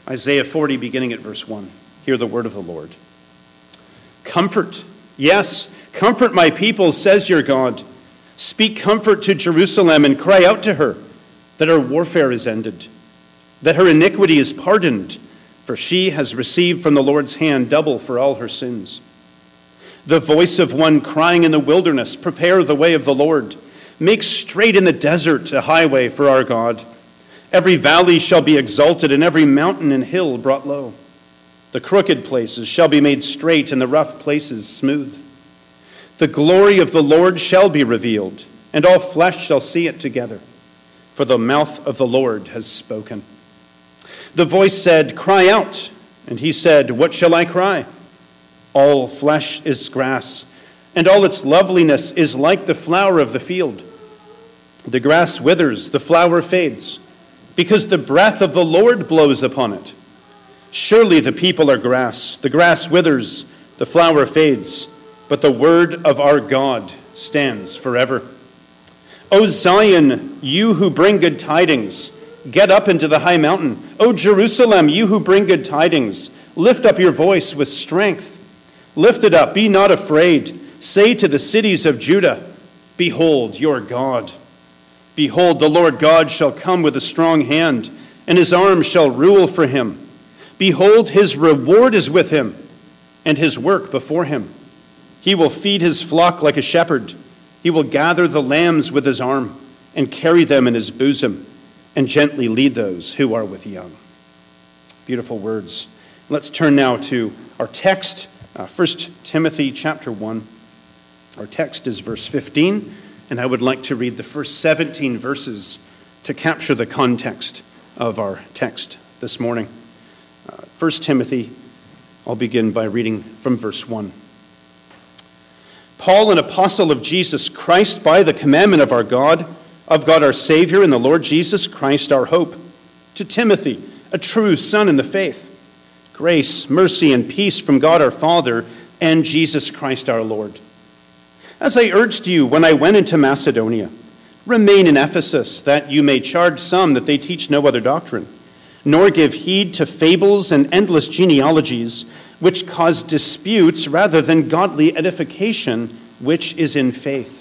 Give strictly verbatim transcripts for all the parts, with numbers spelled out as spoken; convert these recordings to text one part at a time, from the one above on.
Isaiah forty, beginning at verse one. Hear the word of the Lord. Comfort, yes, comfort my people, says your God. Speak comfort to Jerusalem and cry out to her that her warfare is ended, that her iniquity is pardoned, for she has received from the Lord's hand double for all her sins. The voice of one crying in the wilderness, prepare the way of the Lord. Make straight in the desert a highway for our God. Every valley shall be exalted, and every mountain and hill brought low. The crooked places shall be made straight, and the rough places smooth. The glory of the Lord shall be revealed, and all flesh shall see it together, for the mouth of the Lord has spoken. The voice said, cry out. And he said, what shall I cry? All flesh is grass, and all its loveliness is like the flower of the field. The grass withers, the flower fades, because the breath of the Lord blows upon it. Surely the people are grass. The grass withers, the flower fades, but the word of our God stands forever. O Zion, you who bring good tidings, get up into the high mountain. O Jerusalem, you who bring good tidings, lift up your voice with strength. Lift it up, be not afraid. Say to the cities of Judah, behold your God. Behold, the Lord God shall come with a strong hand, and his arm shall rule for him. Behold, his reward is with him, and his work before him. He will feed his flock like a shepherd. He will gather the lambs with his arm, and carry them in his bosom, and gently lead those who are with young. Beautiful words. Let's turn now to our text, uh, First Timothy chapter one. Our text is verse fifteen. And I would like to read the first seventeen verses to capture the context of our text this morning. Uh, First Timothy, I'll begin by reading from verse one. Paul, an apostle of Jesus Christ, by the commandment of our God, of God our Savior, and the Lord Jesus Christ our hope, to Timothy, a true son in the faith, grace, mercy, and peace from God our Father and Jesus Christ our Lord. As I urged you when I went into Macedonia, remain in Ephesus, that you may charge some that they teach no other doctrine, nor give heed to fables and endless genealogies, which cause disputes rather than godly edification, which is in faith.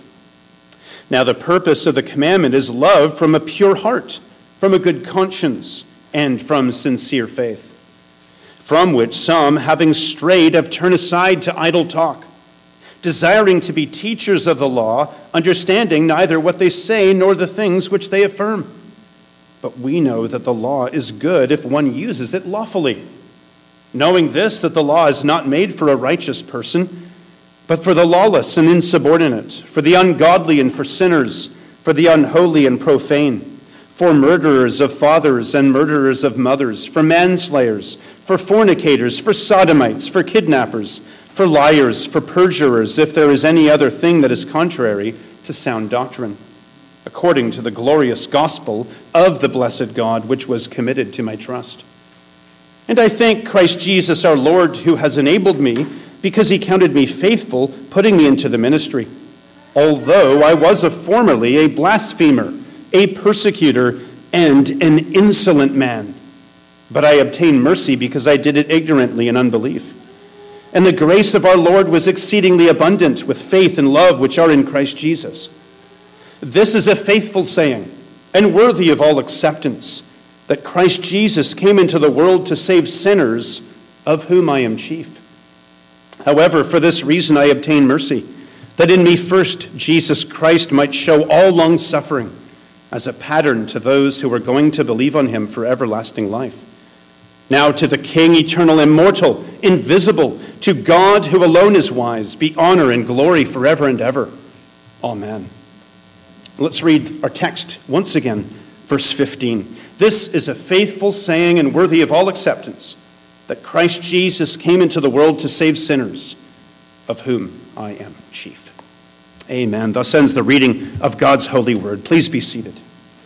Now the purpose of the commandment is love from a pure heart, from a good conscience, and from sincere faith, from which some, having strayed, have turned aside to idle talk, desiring to be teachers of the law, understanding neither what they say nor the things which they affirm. But we know that the law is good if one uses it lawfully, knowing this, that the law is not made for a righteous person, but for the lawless and insubordinate, for the ungodly and for sinners, for the unholy and profane, for murderers of fathers and murderers of mothers, for manslayers, for fornicators, for sodomites, for kidnappers, for liars, for perjurers, if there is any other thing that is contrary to sound doctrine, according to the glorious gospel of the blessed God, which was committed to my trust. And I thank Christ Jesus our Lord, who has enabled me, because he counted me faithful, putting me into the ministry. Although I was a formerly a blasphemer, a persecutor, and an insolent man. But I obtained mercy because I did it ignorantly in unbelief. And the grace of our Lord was exceedingly abundant with faith and love which are in Christ Jesus. This is a faithful saying and worthy of all acceptance, that Christ Jesus came into the world to save sinners, of whom I am chief. However, for this reason I obtained mercy, that in me first Jesus Christ might show all long-suffering as a pattern to those who are going to believe on him for everlasting life. Now to the King, eternal, immortal, invisible, to God who alone is wise, be honor and glory forever and ever. Amen. Let's read our text once again, verse fifteen. This is a faithful saying and worthy of all acceptance, that Christ Jesus came into the world to save sinners, of whom I am chief. Amen. Thus ends the reading of God's holy word. Please be seated.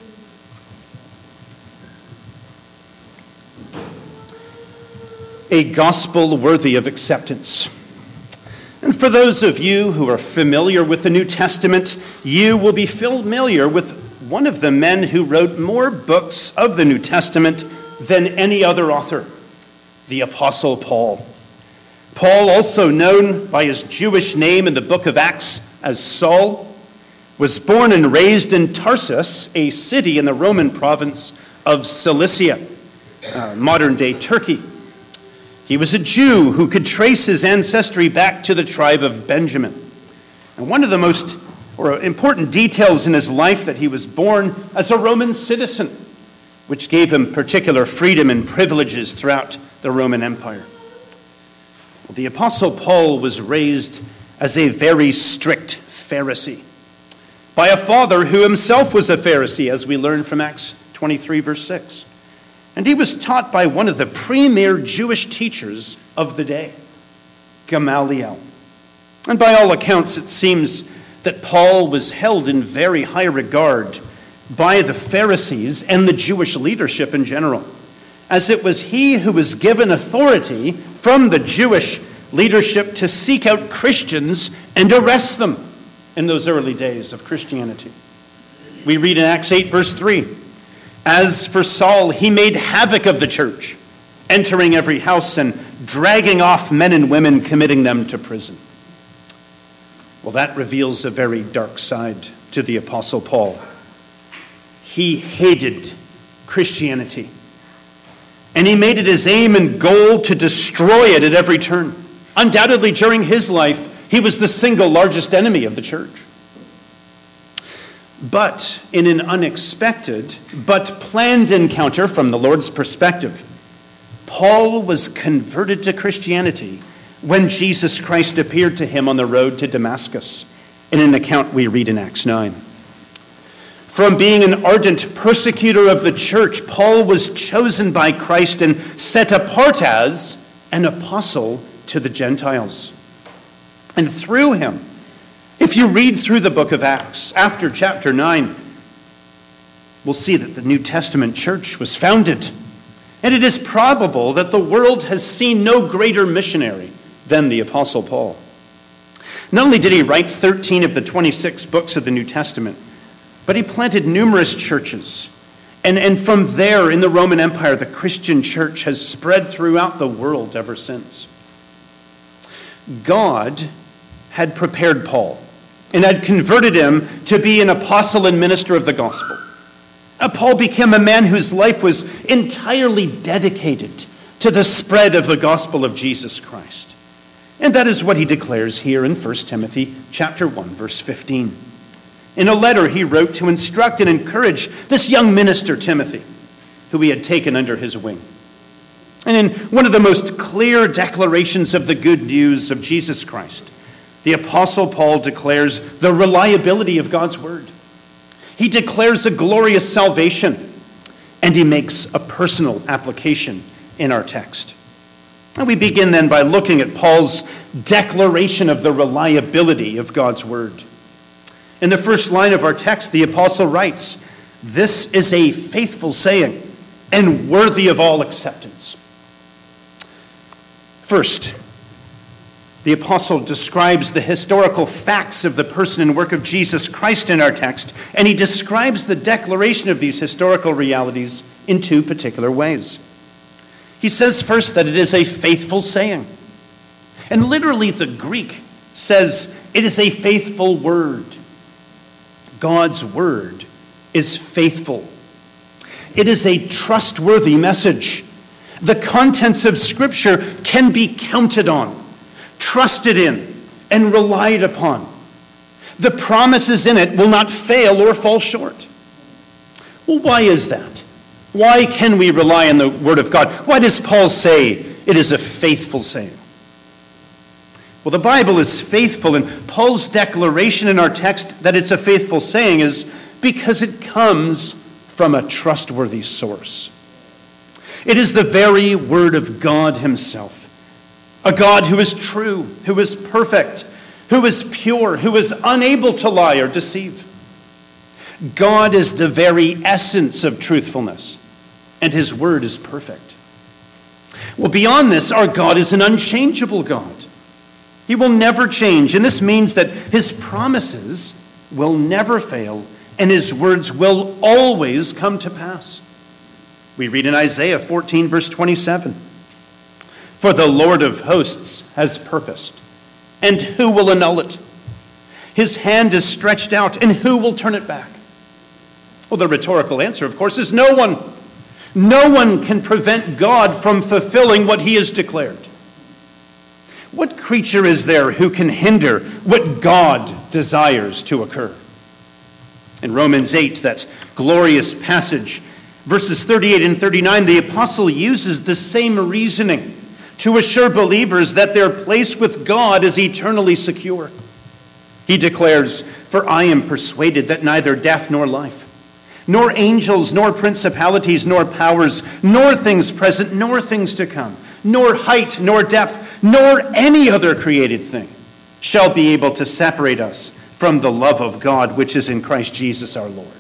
A gospel worthy of acceptance. And for those of you who are familiar with the New Testament, you will be familiar with one of the men who wrote more books of the New Testament than any other author, the Apostle Paul. Paul, also known by his Jewish name in the book of Acts as Saul, was born and raised in Tarsus, a city in the Roman province of Cilicia, uh, modern-day Turkey. He was a Jew who could trace his ancestry back to the tribe of Benjamin. And one of the most or important details in his life that he was born as a Roman citizen, which gave him particular freedom and privileges throughout the Roman Empire. Well, the Apostle Paul was raised as a very strict Pharisee by a father who himself was a Pharisee, as we learn from Acts twenty-three, verse six. And he was taught by one of the premier Jewish teachers of the day, Gamaliel. And by all accounts, it seems that Paul was held in very high regard by the Pharisees and the Jewish leadership in general, as it was he who was given authority from the Jewish leadership to seek out Christians and arrest them in those early days of Christianity. We read in Acts eight, verse three, "As for Saul, he made havoc of the church, entering every house and dragging off men and women, committing them to prison." Well, that reveals a very dark side to the Apostle Paul. He hated Christianity, and he made it his aim and goal to destroy it at every turn. Undoubtedly, during his life, he was the single largest enemy of the church. But in an unexpected but planned encounter from the Lord's perspective, Paul was converted to Christianity when Jesus Christ appeared to him on the road to Damascus, in an account we read in Acts nine. From being an ardent persecutor of the church, Paul was chosen by Christ and set apart as an apostle to the Gentiles. And through him, if you read through the book of Acts, after chapter nine, we'll see that the New Testament church was founded. And it is probable that the world has seen no greater missionary than the Apostle Paul. Not only did he write thirteen of the twenty-six books of the New Testament, but he planted numerous churches. And, and from there, in the Roman Empire, the Christian church has spread throughout the world ever since. God had prepared Paul and had converted him to be an apostle and minister of the gospel. Uh, Paul became a man whose life was entirely dedicated to the spread of the gospel of Jesus Christ. And that is what he declares here in First Timothy chapter one, verse fifteen. In a letter he wrote to instruct and encourage this young minister, Timothy, who he had taken under his wing. And in one of the most clear declarations of the good news of Jesus Christ, the Apostle Paul declares the reliability of God's word. He declares a glorious salvation, and he makes a personal application in our text. And we begin then by looking at Paul's declaration of the reliability of God's word. In the first line of our text, the apostle writes, "This is a faithful saying and worthy of all acceptance." First, the apostle describes the historical facts of the person and work of Jesus Christ in our text, and he describes the declaration of these historical realities in two particular ways. He says first that it is a faithful saying. And literally the Greek says it is a faithful word. God's word is faithful. It is a trustworthy message. The contents of Scripture can be counted on, trusted in, and relied upon. The promises in it will not fail or fall short. Well, why is that? Why can we rely on the Word of God? Why does Paul say it is a faithful saying? Well, the Bible is faithful, and Paul's declaration in our text that it's a faithful saying is because it comes from a trustworthy source. It is the very Word of God himself, a God who is true, who is perfect, who is pure, who is unable to lie or deceive. God is the very essence of truthfulness, and his word is perfect. Well, beyond this, our God is an unchangeable God. He will never change, and this means that his promises will never fail, and his words will always come to pass. We read in Isaiah fourteen, verse twenty-seven, "For the Lord of hosts has purposed, and who will annul it? His hand is stretched out, and who will turn it back?" Well, the rhetorical answer, of course, is no one. No one can prevent God from fulfilling what he has declared. What creature is there who can hinder what God desires to occur? In Romans eight, that glorious passage, verses thirty-eight and thirty-nine, the apostle uses the same reasoning to assure believers that their place with God is eternally secure. He declares, "For I am persuaded that neither death nor life, nor angels, nor principalities, nor powers, nor things present, nor things to come, nor height, nor depth, nor any other created thing shall be able to separate us from the love of God, which is in Christ Jesus our Lord."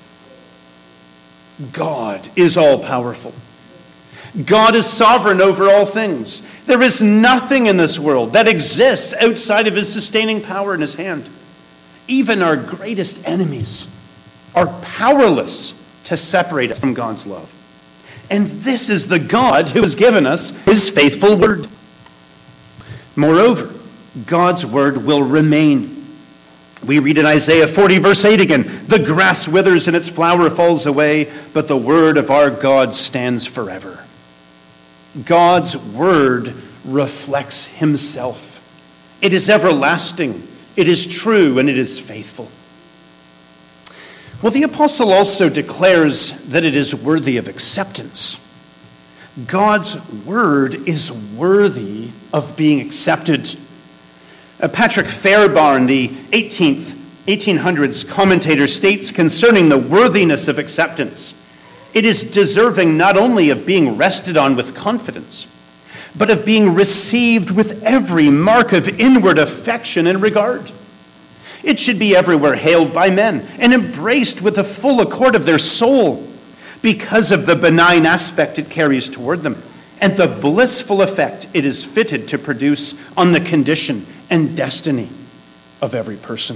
God is all-powerful. God is sovereign over all things. There is nothing in this world that exists outside of his sustaining power in his hand. Even our greatest enemies are powerless to separate us from God's love. And this is the God who has given us his faithful word. Moreover, God's word will remain. We read in Isaiah forty, verse eight again, "The grass withers and its flower falls away, but the word of our God stands forever." God's word reflects himself. It is everlasting, it is true, and it is faithful. Well, the apostle also declares that it is worthy of acceptance. God's word is worthy of being accepted. Uh, Patrick Fairbairn, the eighteenth, eighteen hundreds commentator, states concerning the worthiness of acceptance, "It is deserving not only of being rested on with confidence, but of being received with every mark of inward affection and regard. It should be everywhere hailed by men and embraced with the full accord of their soul because of the benign aspect it carries toward them and the blissful effect it is fitted to produce on the condition and destiny of every person."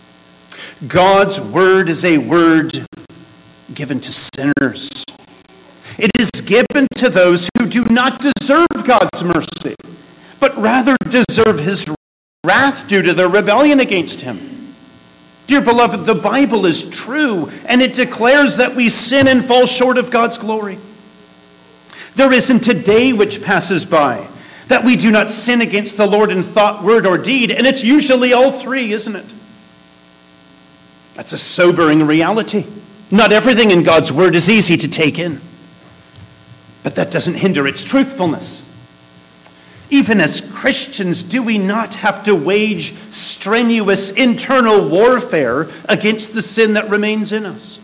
God's word is a word given to sinners. It is given to those who do not deserve God's mercy, but rather deserve his wrath due to their rebellion against him. Dear beloved, the Bible is true, and it declares that we sin and fall short of God's glory. There isn't a day which passes by that we do not sin against the Lord in thought, word, or deed, and it's usually all three, isn't it? That's a sobering reality. Not everything in God's word is easy to take in, but that doesn't hinder its truthfulness. Even as Christians, do we not have to wage strenuous internal warfare against the sin that remains in us?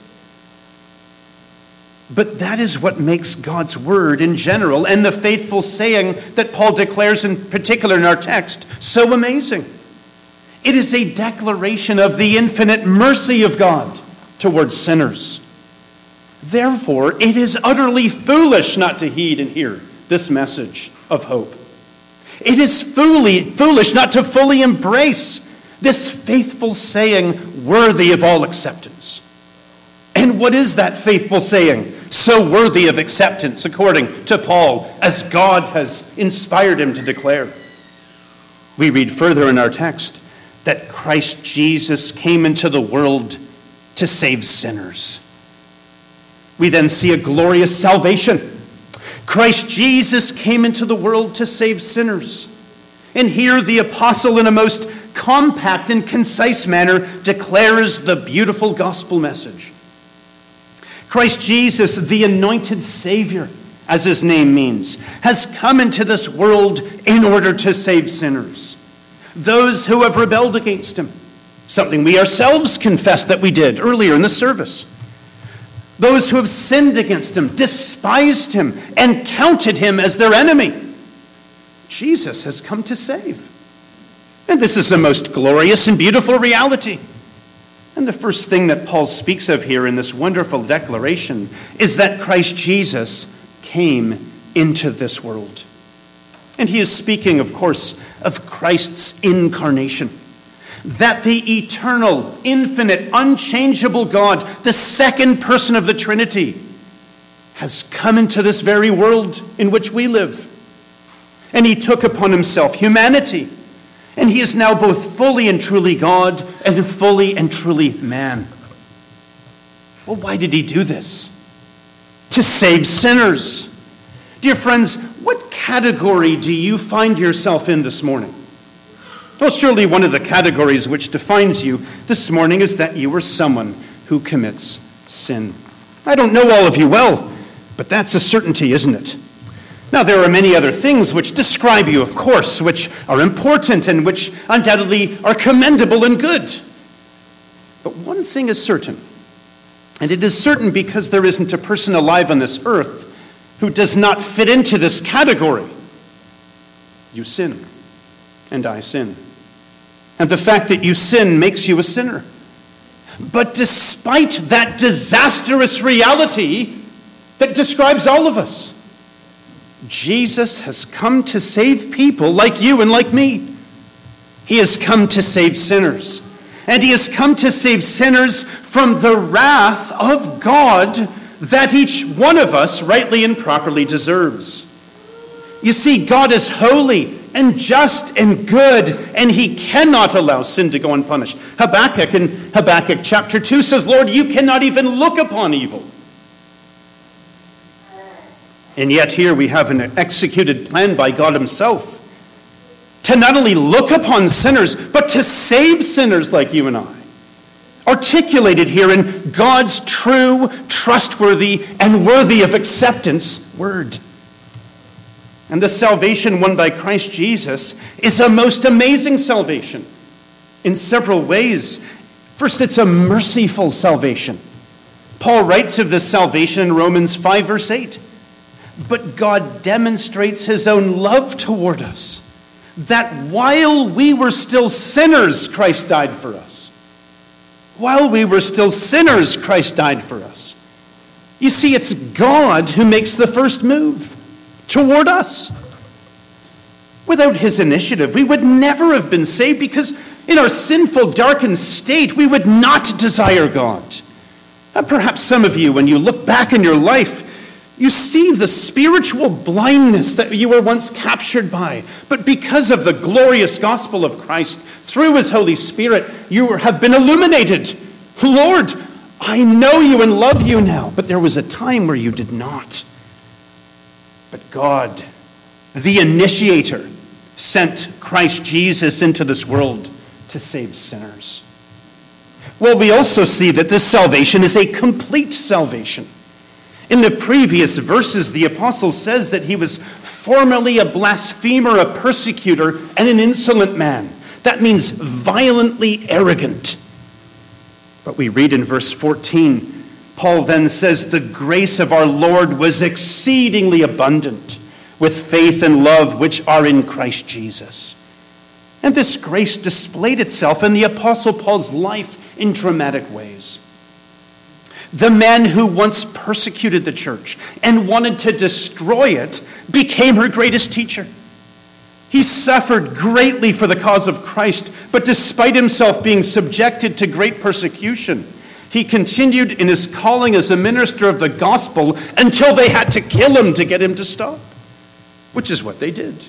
But that is what makes God's word in general, and the faithful saying that Paul declares in particular in our text, so amazing. It is a declaration of the infinite mercy of God towards sinners. Therefore, it is utterly foolish not to heed and hear this message of hope. It is fully, foolish not to fully embrace this faithful saying worthy of all acceptance. And what is that faithful saying so worthy of acceptance according to Paul, as God has inspired him to declare? We read further in our text that Christ Jesus came into the world to save sinners. We then see a glorious salvation. Christ Jesus came into the world to save sinners. And here the apostle, in a most compact and concise manner, declares the beautiful gospel message. Christ Jesus, the anointed Savior, as his name means, has come into this world in order to save sinners. Those who have rebelled against him, something we ourselves confess that we did earlier in the service. Those who have sinned against him, despised him, and counted him as their enemy. Jesus has come to save. And this is a most glorious and beautiful reality. And the first thing that Paul speaks of here in this wonderful declaration is that Christ Jesus came into this world. And he is speaking, of course, of Christ's incarnation. That the eternal, infinite, unchangeable God, the second person of the Trinity, has come into this very world in which we live. And he took upon himself humanity. And he is now both fully and truly God and fully and truly man. Well, why did he do this? To save sinners. Dear friends, what category do you find yourself in this morning? Well, surely one of the categories which defines you this morning is that you are someone who commits sin. I don't know all of you well, but that's a certainty, isn't it? Now, there are many other things which describe you, of course, which are important and which undoubtedly are commendable and good. But one thing is certain, and it is certain because there isn't a person alive on this earth who does not fit into this category. You sin, and I sin. And the fact that you sin makes you a sinner. But despite that disastrous reality that describes all of us, Jesus has come to save people like you and like me. He has come to save sinners. And he has come to save sinners from the wrath of God that each one of us rightly and properly deserves. You see, God is holy and just and good, and he cannot allow sin to go unpunished. Habakkuk in Habakkuk chapter two says, Lord, you cannot even look upon evil. And yet here we have an executed plan by God himself to not only look upon sinners, but to save sinners like you and I. Articulated here in God's true, trustworthy, and worthy of acceptance word. And the salvation won by Christ Jesus is a most amazing salvation in several ways. First, it's a merciful salvation. Paul writes of this salvation in Romans five, verse eight. But God demonstrates his own love toward us, that while we were still sinners, Christ died for us. While we were still sinners, Christ died for us. You see, it's God who makes the first move toward us. Without his initiative, we would never have been saved, because in our sinful, darkened state, we would not desire God. And perhaps some of you, when you look back in your life, you see the spiritual blindness that you were once captured by. But because of the glorious gospel of Christ, through his Holy Spirit, you have been illuminated. Lord, I know you and love you now, but there was a time where you did not. But God, the initiator, sent Christ Jesus into this world to save sinners. Well, we also see that this salvation is a complete salvation. In the previous verses, the apostle says that he was formerly a blasphemer, a persecutor, and an insolent man. That means violently arrogant. But we read in verse fourteen, Paul then says, the grace of our Lord was exceedingly abundant with faith and love which are in Christ Jesus. And this grace displayed itself in the apostle Paul's life in dramatic ways. The man who once persecuted the church and wanted to destroy it became her greatest teacher. He suffered greatly for the cause of Christ, but despite himself being subjected to great persecution, he continued in his calling as a minister of the gospel until they had to kill him to get him to stop, which is what they did.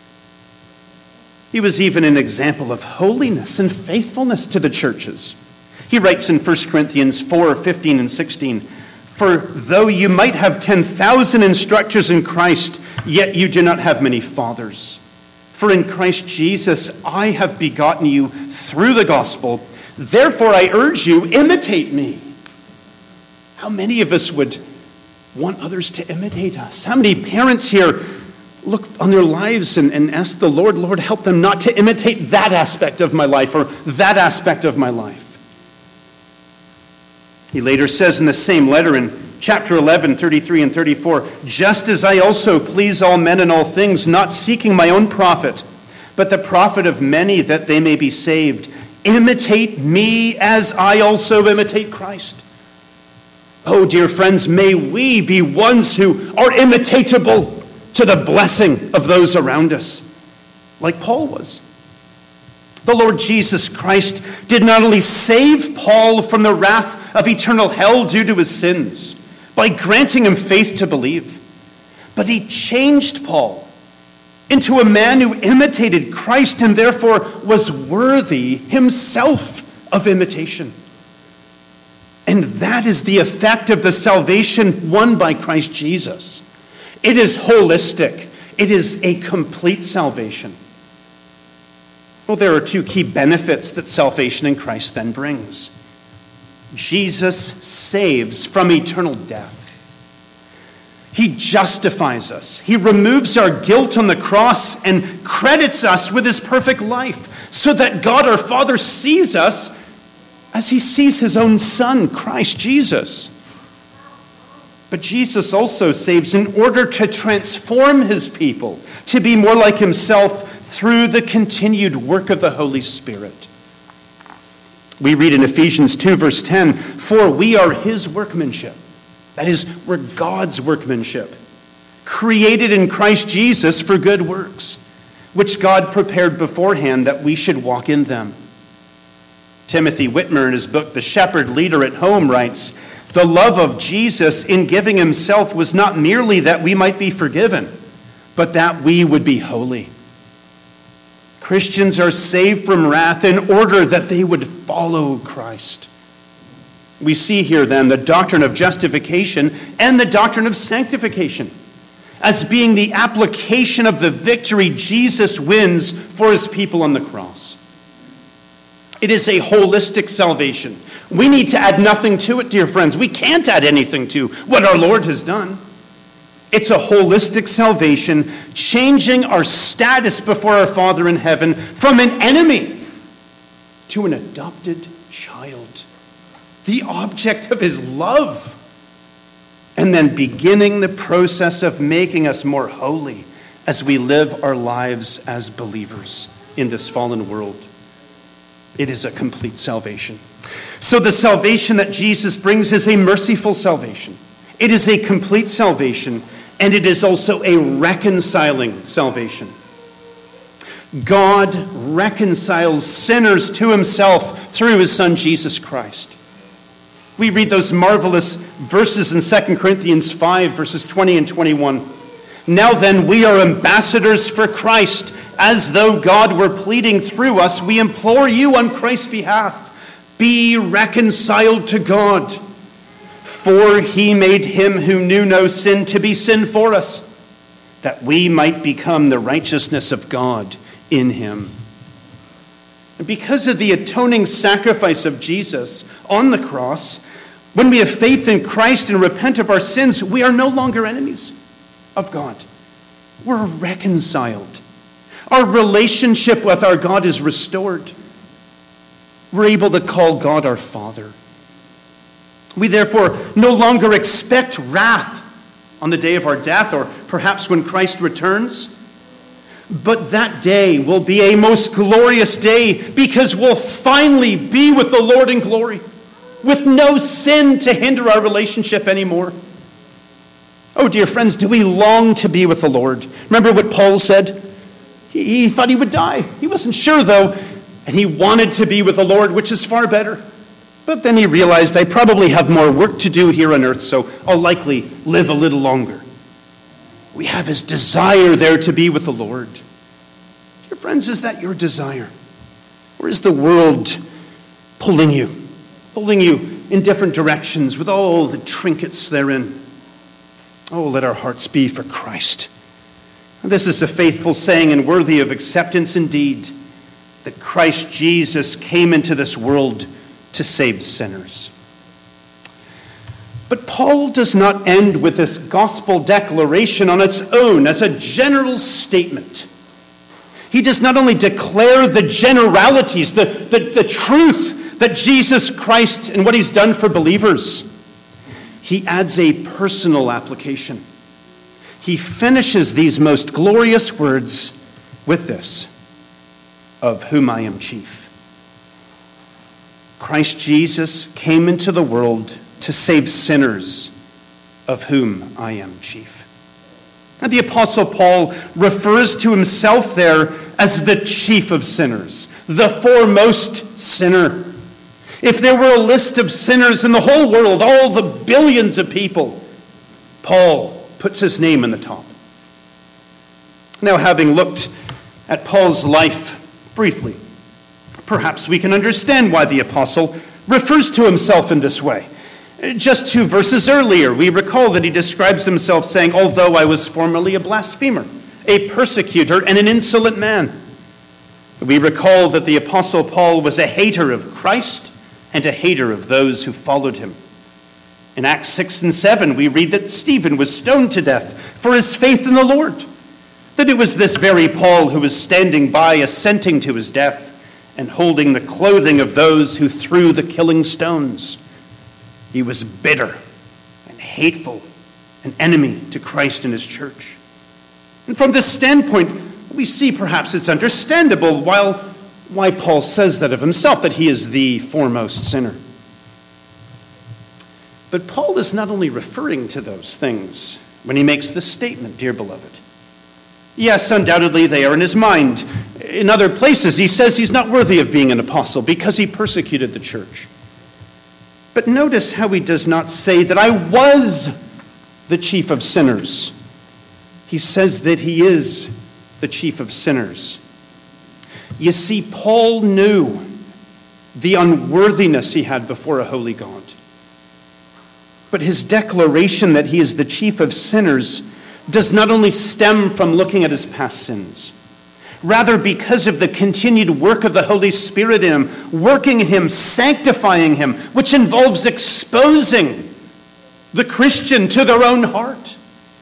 He was even an example of holiness and faithfulness to the churches. He writes in First Corinthians four, fifteen and sixteen, for though you might have ten thousand instructors in Christ, yet you do not have many fathers. For in Christ Jesus I have begotten you through the gospel. Therefore I urge you, imitate me. How many of us would want others to imitate us? How many parents here look on their lives and, and ask the Lord, Lord, help them not to imitate that aspect of my life or that aspect of my life? He later says in the same letter in chapter eleven, thirty-three and thirty-four, just as I also please all men in all things, not seeking my own profit, but the profit of many that they may be saved. Imitate me as I also imitate Christ. Oh, dear friends, may we be ones who are imitatable to the blessing of those around us, like Paul was. The Lord Jesus Christ did not only save Paul from the wrath of eternal hell due to his sins, by granting him faith to believe. But he changed Paul into a man who imitated Christ and therefore was worthy himself of imitation. And that is the effect of the salvation won by Christ Jesus. It is holistic. It is a complete salvation. Well, there are two key benefits that salvation in Christ then brings. Jesus saves from eternal death. He justifies us. He removes our guilt on the cross and credits us with his perfect life so that God our Father sees us as he sees his own Son, Christ Jesus. But Jesus also saves in order to transform his people, to be more like himself through the continued work of the Holy Spirit. We read in Ephesians two, verse ten, "For we are his workmanship." That is, we're God's workmanship, created in Christ Jesus for good works, which God prepared beforehand that we should walk in them. Timothy Whitmer, in his book, The Shepherd Leader at Home, writes, "The love of Jesus in giving himself was not merely that we might be forgiven, but that we would be holy." Christians are saved from wrath in order that they would follow Christ. We see here then the doctrine of justification and the doctrine of sanctification as being the application of the victory Jesus wins for his people on the cross. It is a holistic salvation. We need to add nothing to it, dear friends. We can't add anything to what our Lord has done. It's a holistic salvation, changing our status before our Father in heaven from an enemy to an adopted child, the object of his love, and then beginning the process of making us more holy as we live our lives as believers in this fallen world. It is a complete salvation. So the salvation that Jesus brings is a merciful salvation. It is a complete salvation, and it is also a reconciling salvation. God reconciles sinners to himself through his Son, Jesus Christ. We read those marvelous verses in Second Corinthians five, verses twenty and twenty-one. "Now then, we are ambassadors for Christ, as though God were pleading through us. We implore you on Christ's behalf, be reconciled to God. For he made him who knew no sin to be sin for us, that we might become the righteousness of God in him." And because of the atoning sacrifice of Jesus on the cross, when we have faith in Christ and repent of our sins, we are no longer enemies of God. We're reconciled. Our relationship with our God is restored. We're able to call God our Father. We therefore no longer expect wrath on the day of our death or perhaps when Christ returns. But that day will be a most glorious day because we'll finally be with the Lord in glory with no sin to hinder our relationship anymore. Oh, dear friends, do we long to be with the Lord? Remember what Paul said? He, he thought he would die. He wasn't sure, though, and he wanted to be with the Lord, which is far better. But then he realized, I probably have more work to do here on earth, so I'll likely live a little longer. We have his desire there to be with the Lord. Dear friends, is that your desire? Or is the world pulling you, pulling you in different directions with all the trinkets therein? Oh, let our hearts be for Christ. This is a faithful saying and worthy of acceptance indeed, that Christ Jesus came into this world to save sinners. But Paul does not end with this gospel declaration on its own as a general statement. He does not only declare the generalities, the, the, the truth that Jesus Christ and what he's done for believers. He adds a personal application. He finishes these most glorious words with this, of whom I am chief. Christ Jesus came into the world to save sinners, of whom I am chief. And the Apostle Paul refers to himself there as the chief of sinners, the foremost sinner. If there were a list of sinners in the whole world, all the billions of people, Paul puts his name in the top. Now, having looked at Paul's life briefly, perhaps we can understand why the apostle refers to himself in this way. Just two verses earlier, we recall that he describes himself saying, "Although I was formerly a blasphemer, a persecutor, and an insolent man." We recall that the apostle Paul was a hater of Christ and a hater of those who followed him. In Acts six and seven, we read that Stephen was stoned to death for his faith in the Lord, that it was this very Paul who was standing by, assenting to his death and holding the clothing of those who threw the killing stones. He was bitter and hateful, an enemy to Christ and his church. And from this standpoint, we see perhaps it's understandable while, why Paul says that of himself, that he is the foremost sinner. But Paul is not only referring to those things when he makes this statement, dear beloved. Yes, undoubtedly they are in his mind. In other places, he says he's not worthy of being an apostle because he persecuted the church. But notice how he does not say that I was the chief of sinners. He says that he is the chief of sinners. You see, Paul knew the unworthiness he had before a holy God. But his declaration that he is the chief of sinners does not only stem from looking at his past sins. Rather, because of the continued work of the Holy Spirit in him, working in him, sanctifying him, which involves exposing the Christian to their own heart.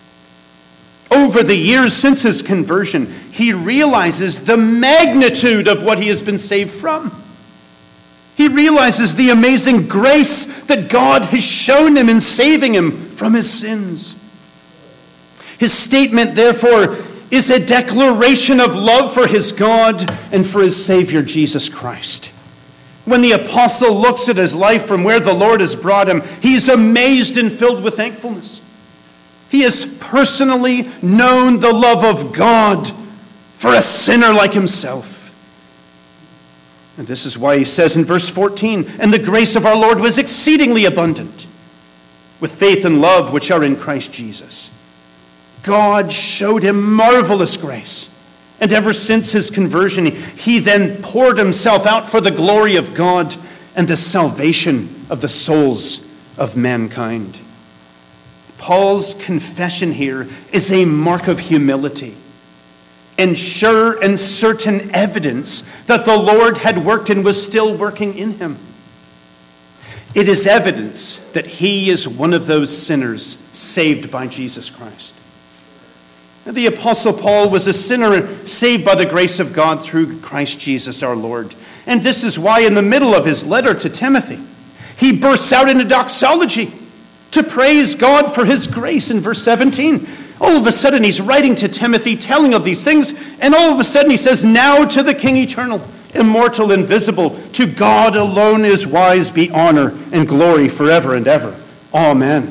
Over the years since his conversion, he realizes the magnitude of what he has been saved from. He realizes the amazing grace that God has shown him in saving him from his sins. His statement, therefore, is a declaration of love for his God and for his Savior, Jesus Christ. When the apostle looks at his life from where the Lord has brought him, he's amazed and filled with thankfulness. He has personally known the love of God for a sinner like himself. And this is why he says in verse fourteen, "And the grace of our Lord was exceedingly abundant, with faith and love which are in Christ Jesus." God showed him marvelous grace. And ever since his conversion, he then poured himself out for the glory of God and the salvation of the souls of mankind. Paul's confession here is a mark of humility and sure and certain evidence that the Lord had worked and was still working in him. It is evidence that he is one of those sinners saved by Jesus Christ. The Apostle Paul was a sinner saved by the grace of God through Christ Jesus our Lord. And this is why in the middle of his letter to Timothy, he bursts out into doxology to praise God for his grace in verse seventeen. All of a sudden he's writing to Timothy, telling of these things, and all of a sudden he says, "Now to the King eternal, immortal, invisible, to God alone is wise be honor and glory forever and ever. Amen."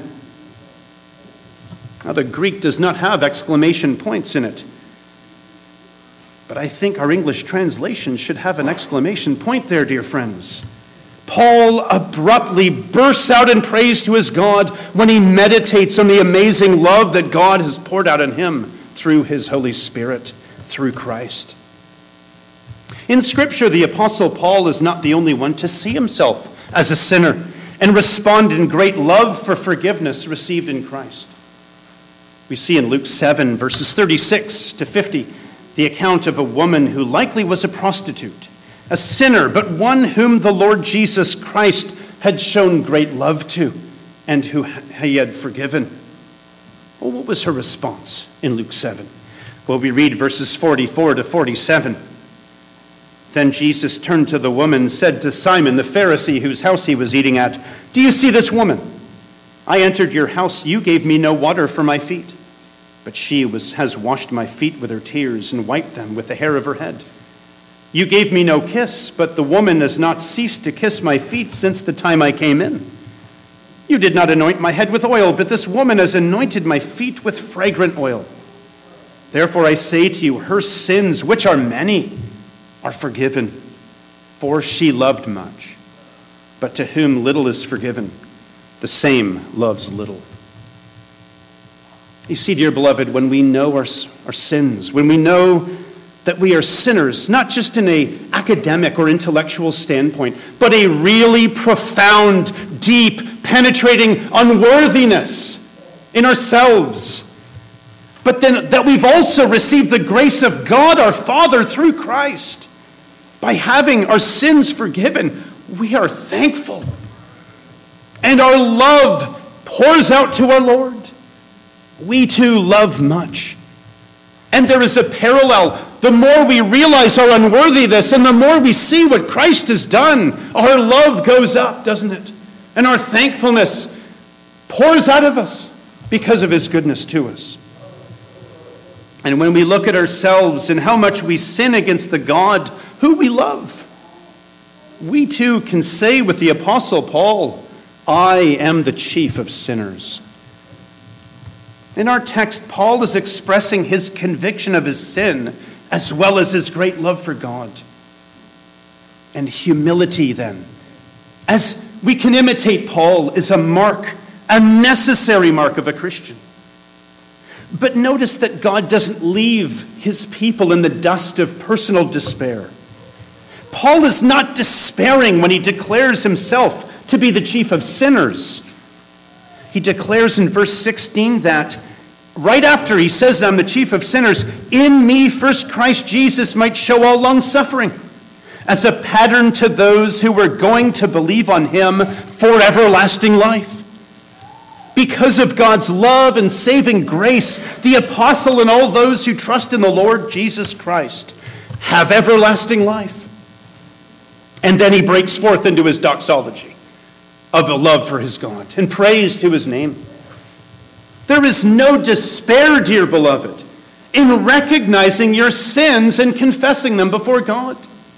Now, the Greek does not have exclamation points in it, but I think our English translation should have an exclamation point there, dear friends. Paul abruptly bursts out in praise to his God when he meditates on the amazing love that God has poured out on him through his Holy Spirit, through Christ. In Scripture, the Apostle Paul is not the only one to see himself as a sinner and respond in great love for forgiveness received in Christ. We see in Luke seven, verses thirty-six to fifty, the account of a woman who likely was a prostitute, a sinner, but one whom the Lord Jesus Christ had shown great love to and who he had forgiven. Well, what was her response in Luke seven? Well, we read verses forty-four to forty-seven. Then Jesus turned to the woman and said to Simon the Pharisee, whose house he was eating at, "Do you see this woman? I entered your house. You gave me no water for my feet, but she was, has washed my feet with her tears and wiped them with the hair of her head. You gave me no kiss, but the woman has not ceased to kiss my feet since the time I came in. You did not anoint my head with oil, but this woman has anointed my feet with fragrant oil. Therefore I say to you, her sins, which are many, are forgiven, for she loved much. But to whom little is forgiven, the same loves little." You see, dear beloved, when we know our, our sins, when we know that we are sinners, not just in an academic or intellectual standpoint, but a really profound, deep, penetrating unworthiness in ourselves, but then that we've also received the grace of God our Father through Christ. By having our sins forgiven, we are thankful. And our love pours out to our Lord. We too love much. And there is a parallel. The more we realize our unworthiness and the more we see what Christ has done, our love goes up, doesn't it? And our thankfulness pours out of us because of his goodness to us. And when we look at ourselves and how much we sin against the God who we love, we too can say with the Apostle Paul, I am the chief of sinners. In our text, Paul is expressing his conviction of his sin as well as his great love for God. And humility then, as we can imitate Paul, is a mark, a necessary mark of a Christian. But notice that God doesn't leave his people in the dust of personal despair. Paul is not despairing when he declares himself to be the chief of sinners. He declares in verse sixteen that right after he says, I'm the chief of sinners, in me first Christ Jesus might show all long suffering as a pattern to those who were going to believe on him for everlasting life. Because of God's love and saving grace, the apostle and all those who trust in the Lord Jesus Christ have everlasting life. And then he breaks forth into his doxology of a love for his God and praise to his name. There is no despair, dear beloved, in recognizing your sins and confessing them before God,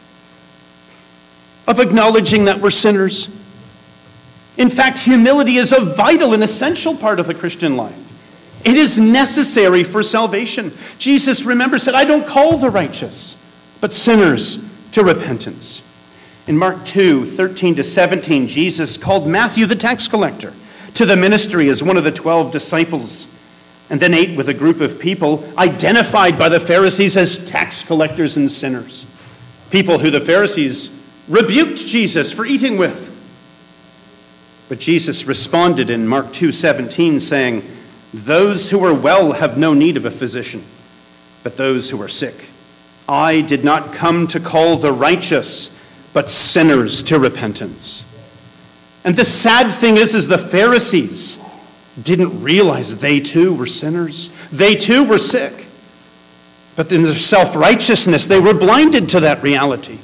of acknowledging that we're sinners. In fact, humility is a vital and essential part of the Christian life. It is necessary for salvation. Jesus, remember, said, I don't call the righteous, but sinners to repentance. In Mark two, thirteen to seventeen, Jesus called Matthew the tax collector to the ministry as one of the twelve disciples, and then ate with a group of people identified by the Pharisees as tax collectors and sinners. People who the Pharisees rebuked Jesus for eating with. But Jesus responded in Mark two seventeen, saying, those who are well have no need of a physician, but those who are sick. I did not come to call the righteous, but sinners to repentance. And the sad thing is, is the Pharisees didn't realize they too were sinners. They too were sick. But in their self-righteousness, they were blinded to that reality.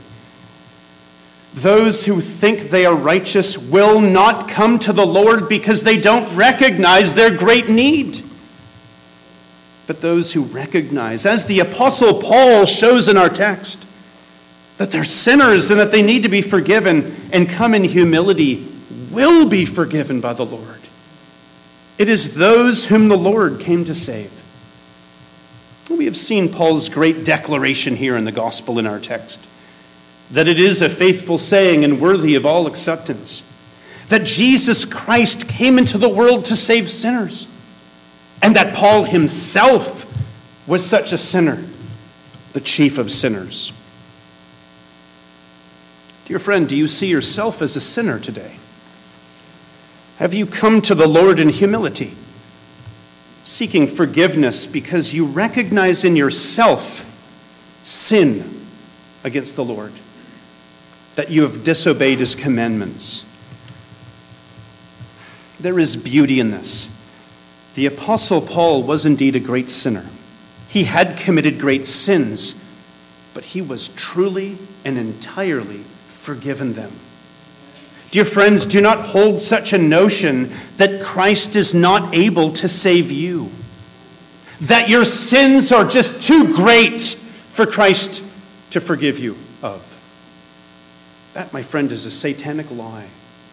Those who think they are righteous will not come to the Lord because they don't recognize their great need. But those who recognize, as the Apostle Paul shows in our text, that they're sinners and that they need to be forgiven and come in humility, will be forgiven by the Lord. It is those whom the Lord came to save. We have seen Paul's great declaration here in the gospel in our text, that it is a faithful saying and worthy of all acceptance, that Jesus Christ came into the world to save sinners, and that Paul himself was such a sinner, the chief of sinners. Dear friend, do you see yourself as a sinner today? Have you come to the Lord in humility, seeking forgiveness because you recognize in yourself sin against the Lord, that you have disobeyed his commandments? There is beauty in this. The Apostle Paul was indeed a great sinner. He had committed great sins, but he was truly and entirely forgiven them. Dear friends, do not hold such a notion that Christ is not able to save you, that your sins are just too great for Christ to forgive you of. That, my friend, is a satanic lie.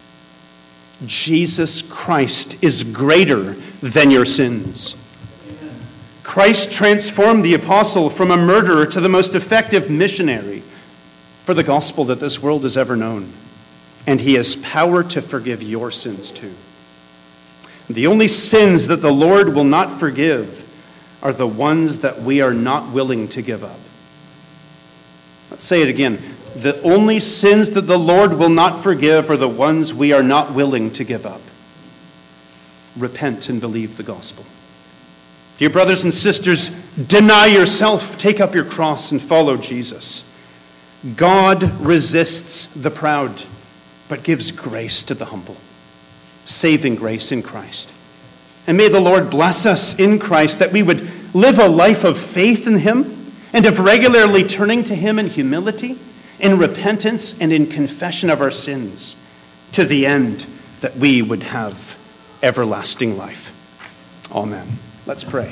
Jesus Christ is greater than your sins. Christ transformed the apostle from a murderer to the most effective missionary for the gospel that this world has ever known. And he has power to forgive your sins too. The only sins that the Lord will not forgive are the ones that we are not willing to give up. Let's say it again. The only sins that the Lord will not forgive are the ones we are not willing to give up. Repent and believe the gospel. Dear brothers and sisters, deny yourself, take up your cross, and follow Jesus. God resists the proud, but gives grace to the humble. Saving grace in Christ. And may the Lord bless us in Christ that we would live a life of faith in him and of regularly turning to him in humility, in repentance, and in confession of our sins, to the end that we would have everlasting life. Amen. Let's pray.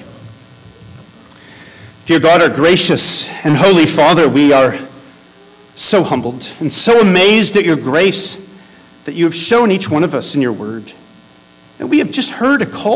Dear God, our gracious and holy Father, we are so humbled and so amazed at your grace that you have shown each one of us in your word. And we have just heard a call